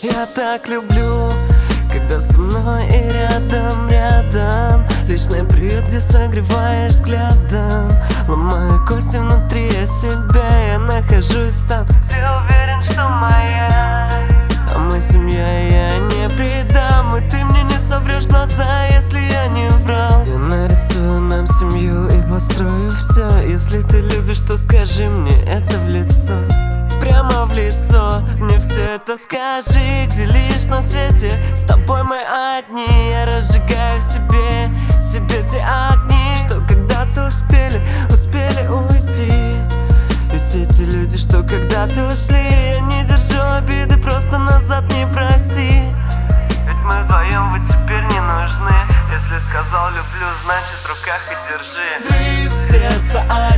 Я так люблю, когда со мной и рядом, рядом. Личный приют, где согреваешь взглядом. Ломаю кости внутри себя, я нахожусь там. Ты уверен, что моя? А мы семья, и я не предам. И ты мне не соврешь глаза, если я не врал. Я нарисую нам семью и построю все. Если ты любишь, то скажи мне это в лицо. Прямо в лицо мне все это скажи. Где лишь на свете с тобой мы одни. Я разжигаю в себе те огни, что когда-то успели уйти. И все эти люди, что когда-то ушли. Я не держу обиды, просто назад не проси. Ведь мы вдвоем, вы теперь не нужны. Если сказал люблю, значит в руках и держи. Взрыв сердца.